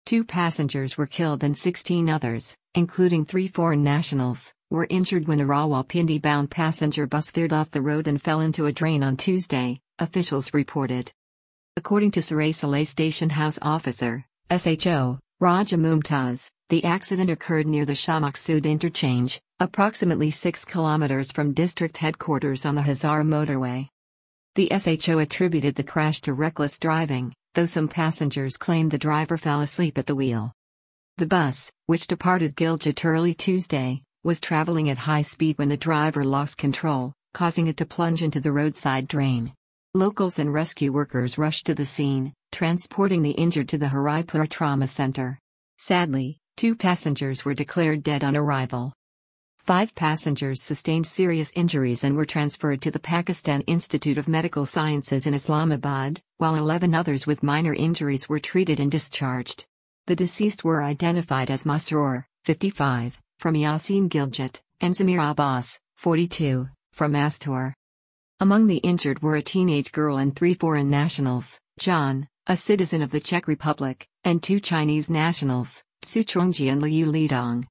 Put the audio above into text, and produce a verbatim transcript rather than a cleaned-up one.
Two passengers were killed and sixteen others, including three foreign nationals, were injured when a Rawalpindi-bound passenger bus veered off the road and fell into a drain on Tuesday, officials reported. According to Saraisala Station House Officer, S H O, Raja Mumtaz, the accident occurred near the Shah Maksud interchange, approximately six kilometers from district headquarters on the Hazara motorway. The S H O attributed the crash to reckless driving, though some passengers claimed the driver fell asleep at the wheel. The bus, which departed Gilgit early Tuesday, was traveling at high speed when the driver lost control, causing it to plunge into the roadside drain. Locals and rescue workers rushed to the scene, transporting the injured to the Haraipur Trauma Center. Sadly, two passengers were declared dead on arrival. Five passengers sustained serious injuries and were transferred to the Pakistan Institute of Medical Sciences in Islamabad, while eleven others with minor injuries were treated and discharged. The deceased were identified as Masroor, fifty-five, from Yasin Gilgit, and Zamir Abbas, forty-two, from Astor. Among the injured were a teenage girl and three foreign nationals, John, a citizen of the Czech Republic, and two Chinese nationals, Su Chongji and Liu Lidong.